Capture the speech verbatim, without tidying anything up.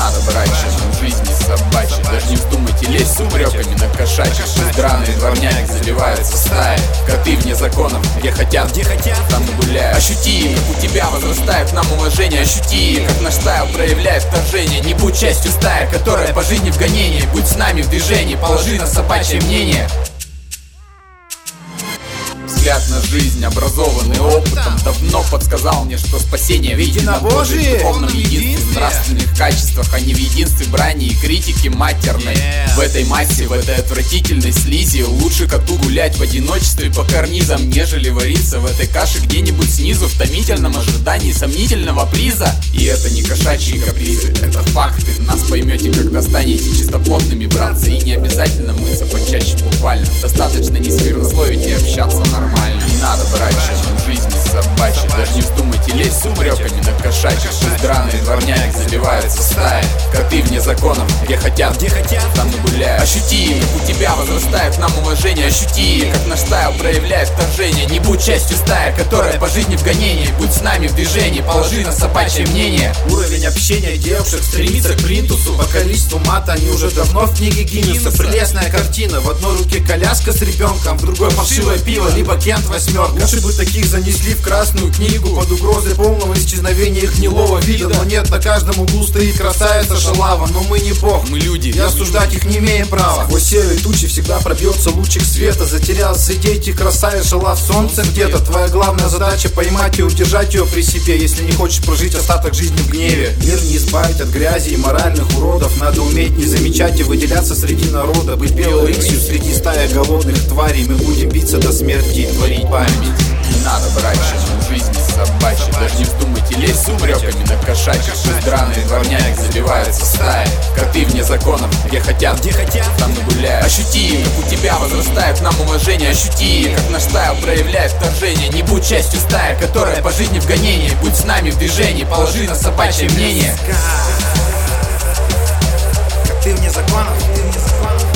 надо брать шагом жизни собачьей. Даже не вздумайте лезть с упреками на кошачьих. Шесть драные дворняги заливаются стаи. Коты вне законов, где хотят, где хотят, там и гуляют. Ощути, как у тебя возрастает к нам уважение. Ощути, как наш стайл проявляет вторжение. Не будь частью стаи, которая по жизни в гонении. Будь с нами в движении, положи на собачье мнение. Взгляд на жизнь, образованный опытом, давно подсказал мне, что спасение в единобожии, в духовном единстве, в нравственных качествах, а не в единстве брани и критики матерной. В этой массе, в этой отвратительной слизи лучше коту гулять в одиночестве по карнизам, нежели вариться в этой каше где-нибудь снизу в томительном ожидании сомнительного приза. И это не кошачьи капризы, это факты. Нас поймете, когда станете чистоплотными, братцы. И не обязательно мыться почаще буквально. Достаточно не сквернословить и общаться нормально. Не надо брать шагом жизни собачьей. Даже не вздумайте лезть с упреками на кошачьих. Шесть драные дворняги заливаются стаи. Коты вне законов, где хотят, где хотят, там и гуляют. Ощути, как у тебя возрастает к нам уважение. Ощути, как наш стайл проявляет вторжение. Не будь частью стаи, которая по жизни в гонении. Будь с нами в движении, положи на собачье мнение. Уровень общения девушек стремится к плинтусу. По количеству мата они уже давно в книге Гиннесса. Прелестная картина, в одной руке коляска с ребенком, в другой паршивое пиво, либо Кент восьмерка. Лучше бы таких занесли в красную книгу под угрозой полного исчезновения их гнилого вида. Но нет, на каждом углу стоит красавица шалава. Но мы не бог, мы люди, и осуждать их не имеем права. Сквозь серые тучи всегда пробьется лучик света. Затерялась среди этих красавиц, жила в солнце где-то. Твоя главная задача поймать и удержать ее при себе, если не хочешь прожить остаток жизни в гневе. Мир не избавить от грязи и моральных уродов. Надо уметь не замечать и выделяться среди народа. Быть белой рысью среди стаи голодных тварей. Мы будем биться до смерти и творить память. Не надо брать шагом жизни собачьей. Даже не вздумайте лезть с упреками на кошачьих. Шесть драные дворняги заливаются стаи. Коты вне законов, где хотят, где хотят, там и гуляют. Ощути, как у тебя возрастает к нам уважение. Ощути, как наш стайл проявляет вторжение. Не будь частью стаи, которая по жизни в гонении. Будь с нами в движении, положи на собачье мнение. Коты вне законов, ты вне законов.